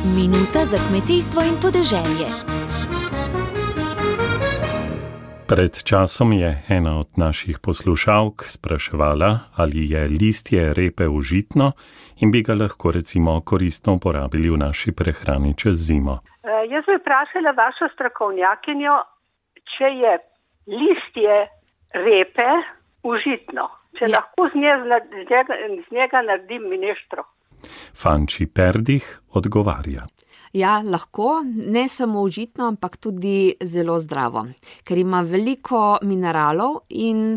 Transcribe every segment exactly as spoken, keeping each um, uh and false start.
Minuta za kmetijstvo in podeželje. Pred časom je ena od naših poslušalk spraševala, ali je listje repe užitno in bi ga lahko recimo koristno uporabili v naši prehrani čez zimo. E, jaz bi vprašala vašo strokovnjakinjo, če je listje repe užitno, če ja. lahko z njega, z njega, z njega naredim mineštro. Fanči Perdih odgovarja. Ja, lahko, ne samo užitno, ampak tudi zelo zdravo, ker ima veliko mineralov in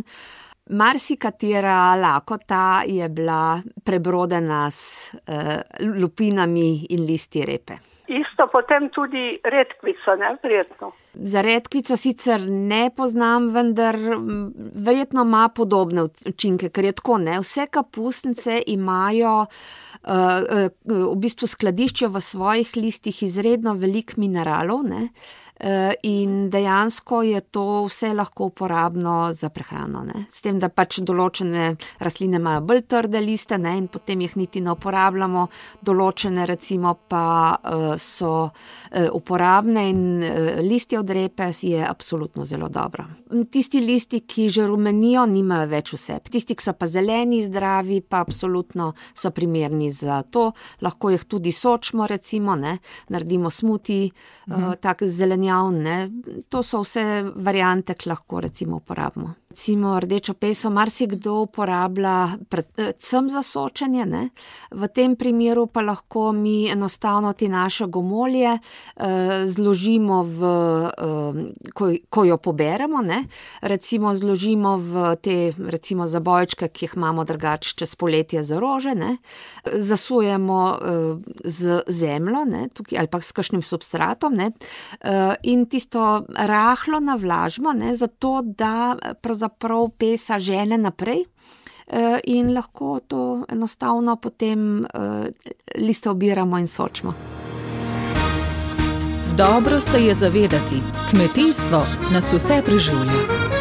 marsikatera lakota je bila prebrodena s uh, lupinami in listji repe. Isto potem tudi redkvico, ne, verjetno. Za redkvico sicer ne poznam, vendar verjetno ima podobne učinke, ker je tako, ne. Vse kapusnice imajo uh, uh, v bistvu skladišče v svojih listih izredno veliko mineralov, ne. Uh, in dejansko je to vse lahko uporabno za prehrano, ne. S tem, da pač določene rastline imajo bolj trde liste, ne, in potem jih niti ne uporabljamo, določene recimo pa uh, so uh, uporabne in uh, listje od repe je absolutno zelo dobro. Tisti listi, ki že rumenijo, nimajo več vseb. Tisti, ki so pa zeleni, zdravi, pa absolutno so primerni za to. Lahko jih tudi sočimo, recimo, ne, naredimo smuti, mhm. uh, tak zelenjav, ne. To so vse variante, ki lahko recimo uporabimo. Recimo rdečo peso marsikdo uporablja predvsem za sočenje, ne. V tem primeru pa lahko mi enostavno te naše gomolje eh, zložimo v, eh, ko, ko jo poberemo, ne. Recimo zložimo v te recimo zabojčke, ki jih imamo drugače čez poletje za rože, ne. Zasujemo eh, z zemljo, ne, tukaj, ali pa s kakšnim substratom, ne, eh, in tisto rahlo navlažimo, ne, zato da pravzaprav prav pesa žene naprej in lahko to enostavno potem liste obiramo in sočimo. Dobro se je zavedati, kmetijstvo nas vse preživlja.